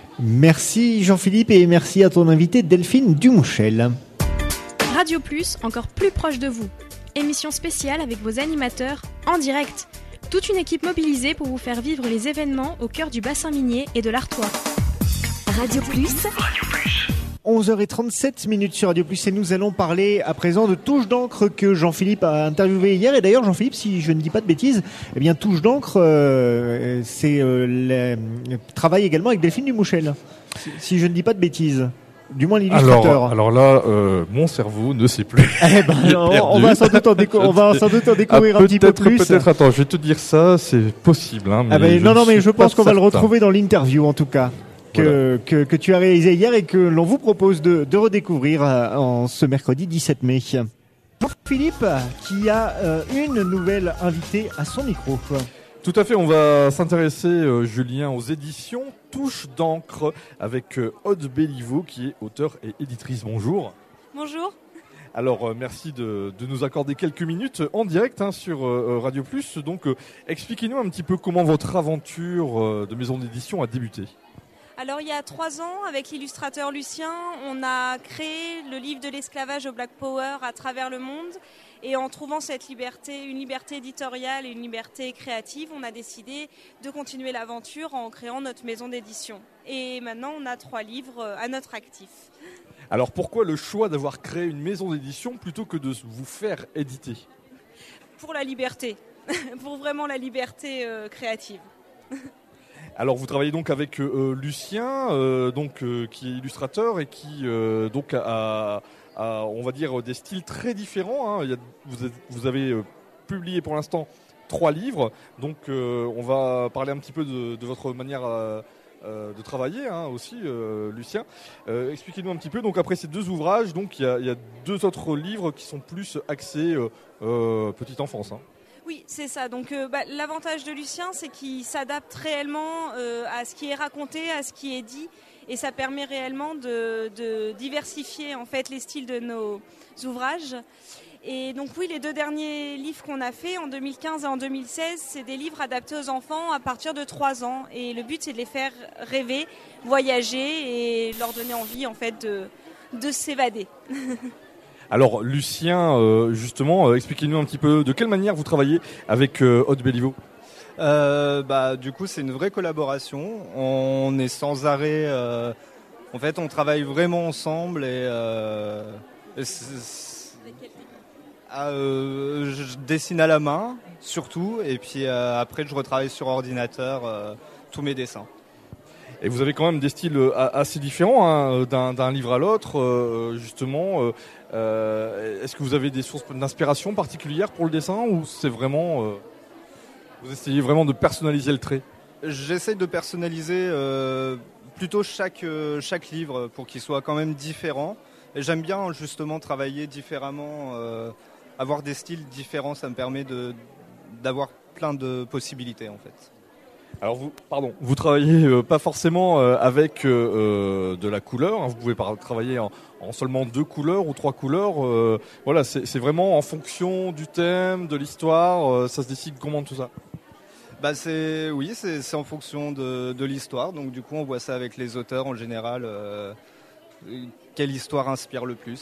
Merci Jean-Philippe et merci à ton invité Delphine Dumouchel. Radio Plus, encore plus proche de vous. Émission spéciale avec vos animateurs en direct. Toute une équipe mobilisée pour vous faire vivre les événements au cœur du bassin minier et de l'Artois. Radio Plus. Radio Plus. onze heures trente-sept minutes sur Radio Plus et nous allons parler à présent de Touche d'encre que Jean-Philippe a interviewé hier. Et d'ailleurs Jean-Philippe, si je ne dis pas de bêtises, eh bien Touche d'encre, euh, c'est euh, le travail également avec Delphine Dumouchel. Si, si je ne dis pas de bêtises. Du moins l'illustrateur. Alors, alors là, euh, mon cerveau ne sait plus. Eh ben, on, on va sans doute en, déco- on va sans doute en découvrir ah, un petit peu plus. Peut-être, attends, je vais te dire ça, c'est possible. Hein, mais ah ben, je non, non, mais je pense qu'on certain. va le retrouver dans l'interview en tout cas. que, que, que tu as réalisé hier et que l'on vous propose de, de redécouvrir euh, en ce mercredi dix-sept mai. Philippe, qui a euh, une nouvelle invitée à son micro. Tout à fait, on va s'intéresser, euh, Julien, aux éditions Touche d'encre avec euh, Aude Béliveau, qui est auteure et éditrice. Bonjour. Bonjour. Alors, euh, merci de, de nous accorder quelques minutes en direct hein, sur euh, Radio Plus. Donc, euh, expliquez-nous un petit peu comment votre aventure euh, de maison d'édition a débuté. Alors, il y a trois ans, avec l'illustrateur Lucien, on a créé le livre de l'esclavage au Black Power à travers le monde. Et en trouvant cette liberté, une liberté éditoriale et une liberté créative, on a décidé de continuer l'aventure en créant notre maison d'édition. Et maintenant, on a trois livres à notre actif. Alors pourquoi le choix d'avoir créé une maison d'édition plutôt que de vous faire éditer ? Pour la liberté, pour vraiment la liberté euh, créative. Alors vous travaillez donc avec euh, Lucien, euh, donc euh, qui est illustrateur et qui euh, donc a, a, on va dire des styles très différents. Hein. Il y a, vous, vous avez euh, publié pour l'instant trois livres, donc euh, on va parler un petit peu de, de votre manière à, Euh, de travailler hein, aussi, euh, Lucien. Euh, expliquez-nous un petit peu. Donc après ces deux ouvrages, donc il y a, il y a deux autres livres qui sont plus axés euh, euh, petite enfance. Hein. Oui, c'est ça. Donc euh, bah, l'avantage de Lucien, c'est qu'il s'adapte réellement euh, à ce qui est raconté, à ce qui est dit, et ça permet réellement de, de diversifier en fait les styles de nos ouvrages. Et donc oui, les deux derniers livres qu'on a faits en deux mille quinze et en deux mille seize, c'est des livres adaptés aux enfants à partir de trois ans. Et le but, c'est de les faire rêver, voyager et leur donner envie en fait de, de s'évader. Alors Lucien, euh, justement, euh, expliquez-nous un petit peu de quelle manière vous travaillez avec euh, Aude Béliveau. Euh, bah, du coup, c'est une vraie collaboration. On est sans arrêt. Euh, en fait, on travaille vraiment ensemble et, euh, et c'est, Euh, je dessine à la main, surtout, et puis euh, après je retravaille sur ordinateur euh, tous mes dessins. Et vous avez quand même des styles euh, assez différents hein, d'un, d'un livre à l'autre, euh, justement. Euh, euh, est-ce que vous avez des sources d'inspiration particulières pour le dessin ou c'est vraiment, euh, vous essayez vraiment de personnaliser le trait ? J'essaie de personnaliser euh, plutôt chaque, euh, chaque livre pour qu'il soit quand même différent. Et j'aime bien justement travailler différemment. Euh, Avoir des styles différents, ça me permet de, d'avoir plein de possibilités en fait. Alors vous, pardon, vous travaillez euh, pas forcément euh, avec euh, de la couleur. Hein, vous pouvez par- travailler en, en seulement deux couleurs ou trois couleurs. Euh, voilà, c'est, c'est vraiment en fonction du thème, de l'histoire. Euh, ça se décide comment tout ça ? Bah c'est oui, c'est, c'est en fonction de, de l'histoire. Donc du coup, on voit ça avec les auteurs en général. Euh, quelle histoire inspire le plus ?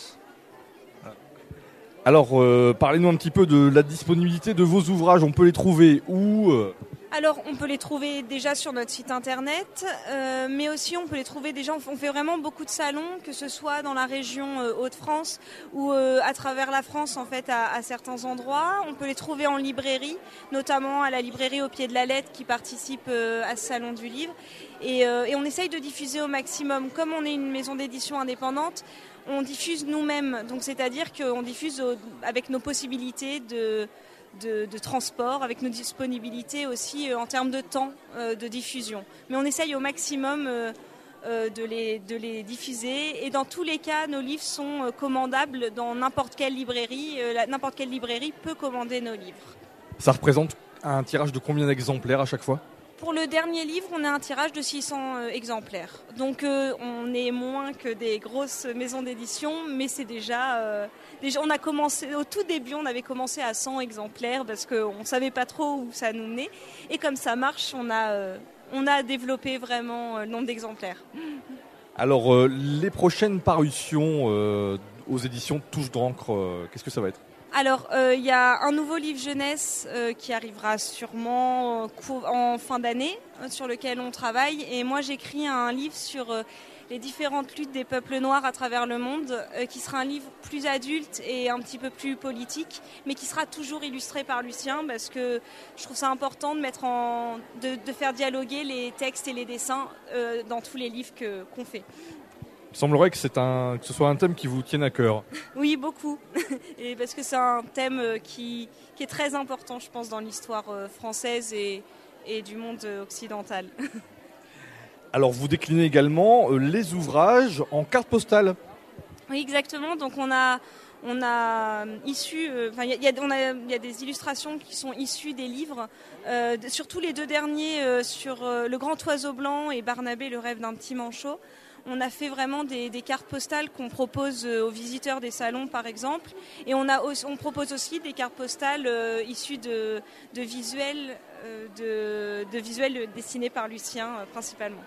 Alors, euh, parlez-nous un petit peu de la disponibilité de vos ouvrages. On peut les trouver où ? Alors, on peut les trouver déjà sur notre site internet, euh, mais aussi on peut les trouver déjà, on fait vraiment beaucoup de salons, que ce soit dans la région euh, Hauts-de-France ou euh, à travers la France, en fait, à, à certains endroits. On peut les trouver en librairie, notamment à la librairie Au Pied de la Lettre qui participe euh, à ce salon du livre. Et, euh, et on essaye de diffuser au maximum. Comme on est une maison d'édition indépendante, on diffuse nous-mêmes, donc c'est-à-dire qu'on diffuse au, avec nos possibilités de, de, de transport, avec nos disponibilités aussi euh, en termes de temps euh, de diffusion. Mais on essaye au maximum euh, euh, de, les, de les diffuser et dans tous les cas, nos livres sont euh, commandables dans n'importe quelle librairie. Euh, la, n'importe quelle librairie peut commander nos livres. Ça représente un tirage de combien d'exemplaires à chaque fois ? Pour le dernier livre, on a un tirage de six cents euh, exemplaires. Donc euh, on est moins que des grosses maisons d'édition, mais c'est déjà, euh, déjà... On a commencé, au tout début, on avait commencé à cent exemplaires parce qu'on ne savait pas trop où ça nous menait. Et comme ça marche, on a, euh, on a développé vraiment euh, le nombre d'exemplaires. Alors, euh, les prochaines parutions euh, aux éditions Touche d'encre, euh, qu'est-ce que ça va être ? Alors, il euh, y a un nouveau livre jeunesse euh, qui arrivera sûrement euh, en fin d'année, euh, sur lequel on travaille. Et moi, j'écris un livre sur euh, les différentes luttes des peuples noirs à travers le monde, euh, qui sera un livre plus adulte et un petit peu plus politique, mais qui sera toujours illustré par Lucien, parce que je trouve ça important de, mettre en, de, de faire dialoguer les textes et les dessins euh, dans tous les livres que, qu'on fait. Il semblerait que, c'est un, que ce soit un thème qui vous tienne à cœur. Oui, beaucoup. Et parce que c'est un thème qui, qui est très important, je pense, dans l'histoire française et, et du monde occidental. Alors vous déclinez également euh, les ouvrages en carte postale. Oui, exactement. Donc on a, on a issu, enfin il y, y, y a des illustrations qui sont issues des livres, euh, de, surtout les deux derniers euh, sur euh, Le Grand Oiseau Blanc et Barnabé, le rêve d'un petit manchot. On a fait vraiment des, des cartes postales qu'on propose aux visiteurs des salons, par exemple. Et on, a, on propose aussi des cartes postales euh, issues de, de, visuels, euh, de, de visuels dessinés par Lucien, euh, principalement.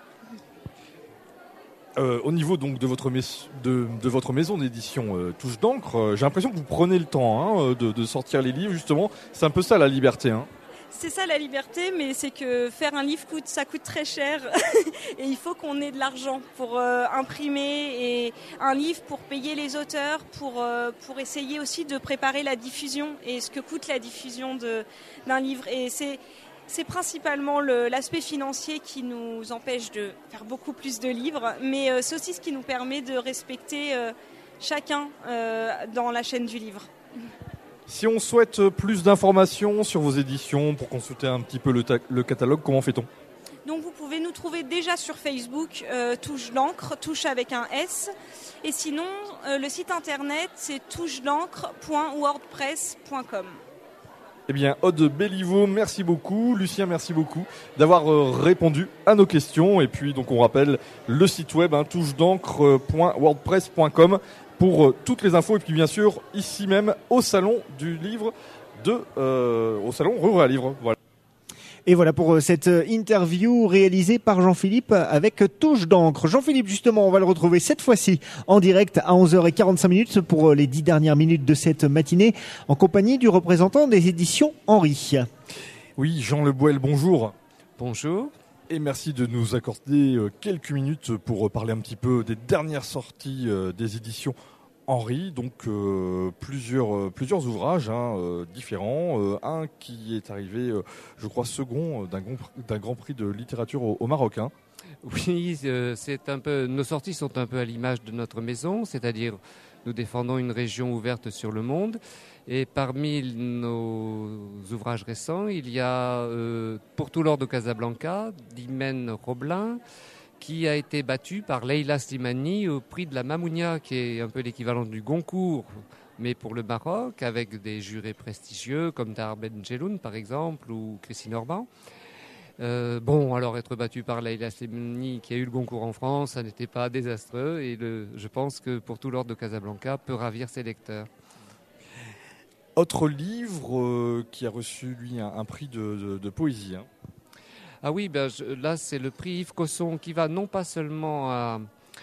Euh, au niveau donc de votre, mes- de, de votre maison d'édition euh, Touche d'encre, euh, j'ai l'impression que vous prenez le temps hein, de, de sortir les livres, justement. C'est un peu ça la liberté. Hein. C'est ça la liberté, mais c'est que faire un livre, coûte, ça coûte très cher et il faut qu'on ait de l'argent pour euh, imprimer et un livre pour payer les auteurs, pour, euh, pour essayer aussi de préparer la diffusion et ce que coûte la diffusion de, d'un livre. Et c'est, c'est principalement le, l'aspect financier qui nous empêche de faire beaucoup plus de livres, mais euh, c'est aussi ce qui nous permet de respecter euh, chacun euh, dans la chaîne du livre. Si on souhaite plus d'informations sur vos éditions pour consulter un petit peu le, ta- le catalogue, comment fait-on ? Donc vous pouvez nous trouver déjà sur Facebook, euh, Touche d'encre, touche avec un S. Et sinon, euh, le site internet, c'est touche d'encre point wordpress point com. Eh bien, Aude Béliveau, merci beaucoup. Lucien, merci beaucoup d'avoir euh, répondu à nos questions. Et puis, donc, on rappelle le site web, hein, touche d'encre point wordpress point com pour euh, toutes les infos. Et puis, bien sûr, ici même, au salon du livre de, euh, au salon Rue à Livre. Voilà. Et voilà pour cette interview réalisée par Jean-Philippe avec Touche d'encre. Jean-Philippe, justement, on va le retrouver cette fois-ci en direct à onze heures quarante-cinq minutes pour les dix dernières minutes de cette matinée en compagnie du représentant des éditions Henri. Oui, Jean Le Boël, bonjour. Bonjour. Et merci de nous accorder quelques minutes pour parler un petit peu des dernières sorties des éditions Henri, donc euh, plusieurs, euh, plusieurs ouvrages hein, euh, différents. Euh, un qui est arrivé, euh, je crois, second d'un, d'un grand prix de littérature au, au Maroc. Hein. Oui, euh, c'est un peu, nos sorties sont un peu à l'image de notre maison, c'est-à-dire nous défendons une région ouverte sur le monde. Et parmi nos ouvrages récents, il y a euh, Pour tout l'or de Casablanca, d'Imen Roblin, qui a été battu par Leila Slimani au prix de la Mamounia, qui est un peu l'équivalent du Goncourt, mais pour le Maroc, avec des jurés prestigieux comme Tahar Benjeloun, par exemple, ou Christine Orban. Euh, bon, alors être battu par Leila Slimani, qui a eu le Goncourt en France, ça n'était pas désastreux, et le, je pense que Pour tout l'or de Casablanca peut ravir ses lecteurs. Autre livre euh, qui a reçu, lui, un, un prix de, de, de poésie, hein. Ah oui, ben je, là c'est le prix Yves Cosson qui va non pas seulement à,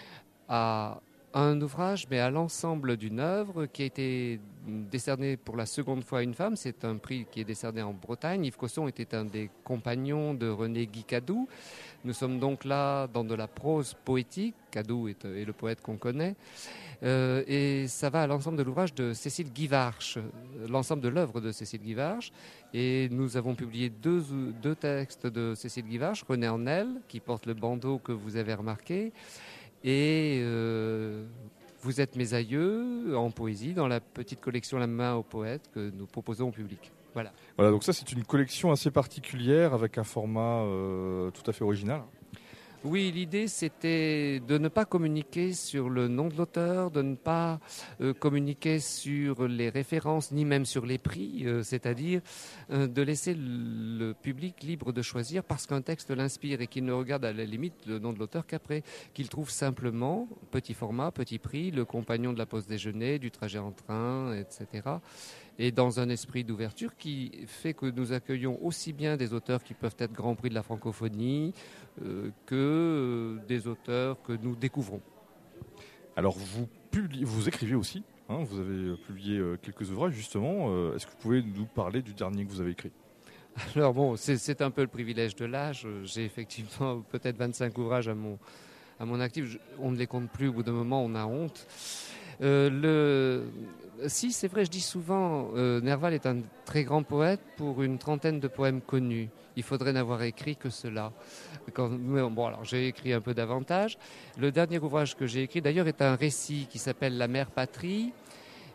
à un ouvrage, mais à l'ensemble d'une œuvre qui a été décernée pour la seconde fois à une femme. C'est un prix qui est décerné en Bretagne. Yves Cosson était un des compagnons de René Guy-Cadou. Nous sommes donc là dans de la prose poétique. Cadou est, est le poète qu'on connaît. Euh, et ça va à l'ensemble de l'ouvrage de Cécile Guivarch, l'ensemble de l'œuvre de Cécile Guivarch. Et nous avons publié deux, deux textes de Cécile Guivarch, René en elle, qui porte le bandeau que vous avez remarqué, et euh, Vous êtes mes aïeux, en poésie, dans la petite collection La main au poète que nous proposons au public. Voilà. Voilà, donc ça c'est une collection assez particulière avec un format euh, tout à fait original. Oui, l'idée c'était de ne pas communiquer sur le nom de l'auteur, de ne pas euh, communiquer sur les références, ni même sur les prix, euh, c'est-à-dire euh, de laisser le public libre de choisir parce qu'un texte l'inspire et qu'il ne regarde à la limite le nom de l'auteur qu'après, qu'il trouve simplement, petit format, petit prix, le compagnon de la pause déjeuner, du trajet en train, et cetera. Et dans un esprit d'ouverture qui fait que nous accueillons aussi bien des auteurs qui peuvent être Grand Prix de la francophonie euh, que euh, des auteurs que nous découvrons. Alors vous, publiez, vous écrivez aussi, hein, vous avez publié euh, quelques ouvrages justement. Euh, est-ce que vous pouvez nous parler du dernier que vous avez écrit ? Alors bon, c'est, c'est un peu le privilège de l'âge. J'ai effectivement peut-être vingt-cinq ouvrages à mon, à mon actif. Je, on ne les compte plus, au bout d'un moment on a honte. Euh, le... Si, c'est vrai, je dis souvent, euh, Nerval est un très grand poète pour une trentaine de poèmes connus. Il faudrait n'avoir écrit que cela. Quand... Bon, alors j'ai écrit un peu davantage. Le dernier ouvrage que j'ai écrit, d'ailleurs, est un récit qui s'appelle La mère patrie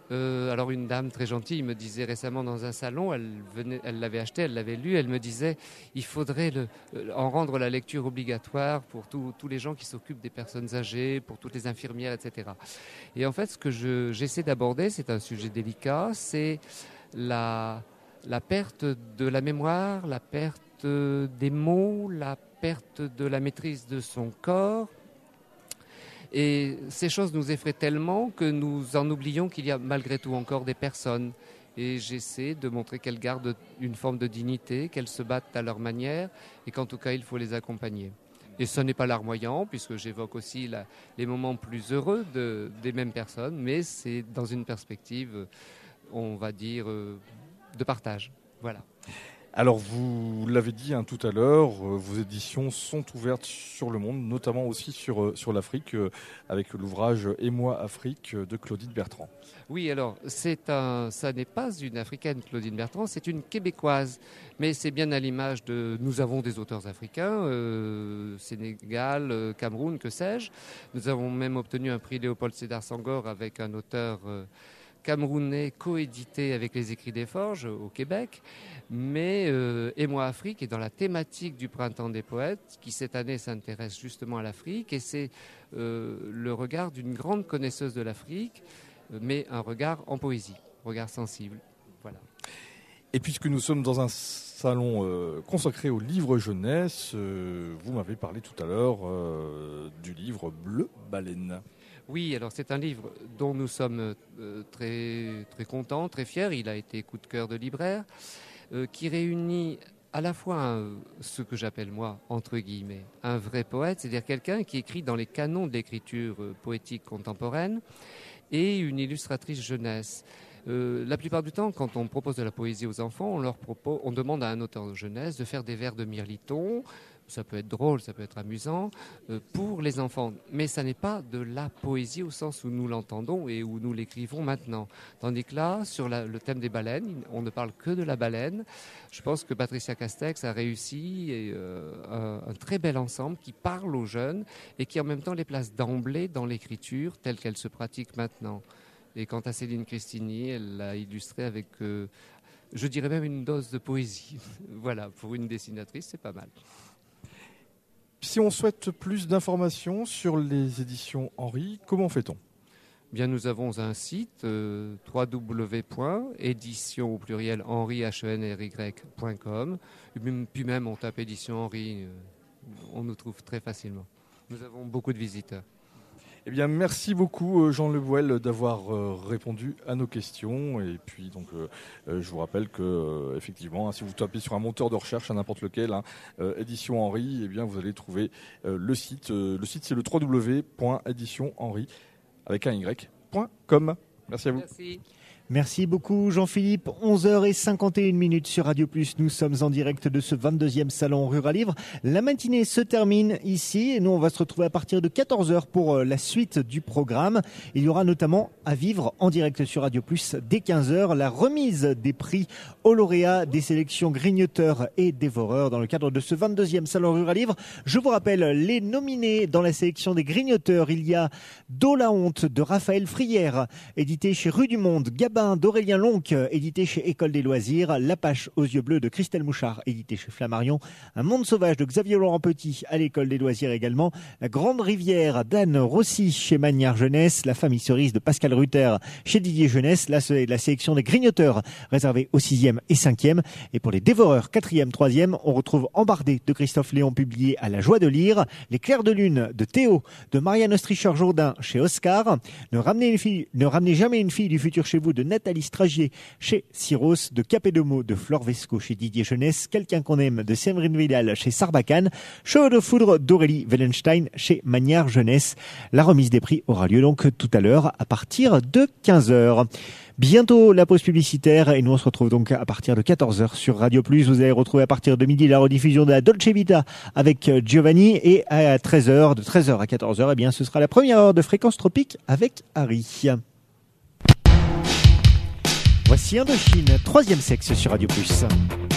Euh, alors une dame très gentille me disait récemment dans un salon, elle venait, elle l'avait acheté, elle l'avait lu, elle me disait il faudrait le, en rendre la lecture obligatoire pour tous tous les gens qui s'occupent des personnes âgées, pour toutes les infirmières, et cetera. Et en fait, ce que je, j'essaie d'aborder, c'est un sujet délicat, c'est la, la perte de la mémoire, la perte des mots, la perte de la maîtrise de son corps. Et ces choses nous effraient tellement que nous en oublions qu'il y a malgré tout encore des personnes. Et j'essaie de montrer qu'elles gardent une forme de dignité, qu'elles se battent à leur manière et qu'en tout cas, il faut les accompagner. Et ce n'est pas larmoyant, puisque j'évoque aussi la, les moments plus heureux de, des mêmes personnes, mais c'est dans une perspective, on va dire, de partage. Voilà. Alors, vous l'avez dit hein, tout à l'heure, euh, vos éditions sont ouvertes sur le monde, notamment aussi sur, euh, sur l'Afrique, euh, avec l'ouvrage « Et moi, Afrique » de Claudine Bertrand. Oui, alors, c'est un, ça n'est pas une Africaine, Claudine Bertrand, c'est une Québécoise. Mais c'est bien à l'image de... Nous avons des auteurs africains, euh, Sénégal, euh, Cameroun, que sais-je. Nous avons même obtenu un prix Léopold Sédar Senghor avec un auteur... Euh, camerounais coédité avec les Écrits des Forges au Québec, mais euh, Et moi Afrique est dans la thématique du Printemps des Poètes qui cette année s'intéresse justement à l'Afrique et c'est euh, le regard d'une grande connaisseuse de l'Afrique, mais un regard en poésie, regard sensible. Voilà. Et puisque nous sommes dans un salon euh, consacré au livre jeunesse, euh, vous m'avez parlé tout à l'heure euh, du livre Bleu Baleine. Oui, alors c'est un livre dont nous sommes euh, très, très contents, très fiers. Il a été coup de cœur de libraire, euh, qui réunit à la fois un, ce que j'appelle moi, entre guillemets, un vrai poète, c'est-à-dire quelqu'un qui écrit dans les canons de l'écriture euh, poétique contemporaine, et une illustratrice jeunesse. Euh, la plupart du temps, quand on propose de la poésie aux enfants, on leur propose, on demande à un auteur de jeunesse de faire des vers de Mirliton. Ça peut être drôle, ça peut être amusant euh, pour les enfants. Mais ça n'est pas de la poésie au sens où nous l'entendons et où nous l'écrivons maintenant. Tandis que là, sur la, le thème des baleines, on ne parle que de la baleine. Je pense que Patricia Castex a réussi et, euh, un, un très bel ensemble qui parle aux jeunes et qui en même temps les place d'emblée dans l'écriture telle qu'elle se pratique maintenant. Et quant à Céline Cristini, elle l'a illustré avec, euh, je dirais même une dose de poésie. Voilà, pour une dessinatrice, c'est pas mal. Si on souhaite plus d'informations sur les éditions Henry, comment fait-on ? Bien, nous avons un site euh, w w w point édition au pluriel henry point com. Puis même on tape édition Henry, euh, on nous trouve très facilement. Nous avons beaucoup de visiteurs. Eh bien, merci beaucoup Jean Le Bouel d'avoir euh, répondu à nos questions. Et puis, donc, euh, euh, je vous rappelle que, euh, effectivement, hein, si vous tapez sur un moteur de recherche, à n'importe lequel, hein, euh, édition Henry, eh bien, vous allez trouver euh, le site. Euh, le site, c'est le w w w point édition henry avec un y point com. Merci à vous. Merci. Merci beaucoup Jean-Philippe. onze heures cinquante et une minutes sur Radio Plus. Nous sommes en direct de ce vingt-deuxième salon Rural Livre. La matinée se termine ici et nous on va se retrouver à partir de quatorze heures pour la suite du programme. Il y aura notamment à vivre en direct sur Radio Plus dès quinze heures la remise des prix aux lauréats des sélections Grignoteurs et Dévoreurs dans le cadre de ce vingt-deuxième salon Rural Livre. Je vous rappelle les nominés dans la sélection des Grignoteurs. Il y a D'eau la honte de Raphaël Frière, édité chez Rue du Monde. Gabin d'Aurélien Lonc, édité chez École des Loisirs. L'Apache aux yeux bleus de Christelle Mouchard, édité chez Flammarion. Un monde sauvage de Xavier Laurent Petit à l'École des Loisirs également. La Grande Rivière d'Anne Rossi chez Magnard Jeunesse. La Famille Cerise de Pascal Ruther chez Didier Jeunesse. Là, c'est la sélection des Grignoteurs réservée aux sixième et cinquième. Et pour les Dévoreurs quatrième, troisième, on retrouve Embardé de Christophe Léon publié à La Joie de lire. Les Clairs de Lune de Théo de Marianne Ostricher-Jourdain chez Oscar. Ne ramenez une fille, ne ramenez jamais une fille du futur chez vous de Nathalie Stragier chez Syros, de Capédomo de Flore Vesco chez Didier Jeunesse, Quelqu'un qu'on aime de Séverine Vidal chez Sarbacane, Cheveux de foudre d'Aurélie Wellenstein chez Magnard Jeunesse. La remise des prix aura lieu donc tout à l'heure à partir de quinze heures. Bientôt la pause publicitaire et nous on se retrouve donc à partir de quatorze heures sur Radio Plus. Vous allez retrouver à partir de midi la rediffusion de la Dolce Vita avec Giovanni et à treize heures, de treize heures à quatorze heures, eh bien ce sera la première heure de Fréquence Tropique avec Harry. Voici Indochine, troisième sexe sur Radio Plus.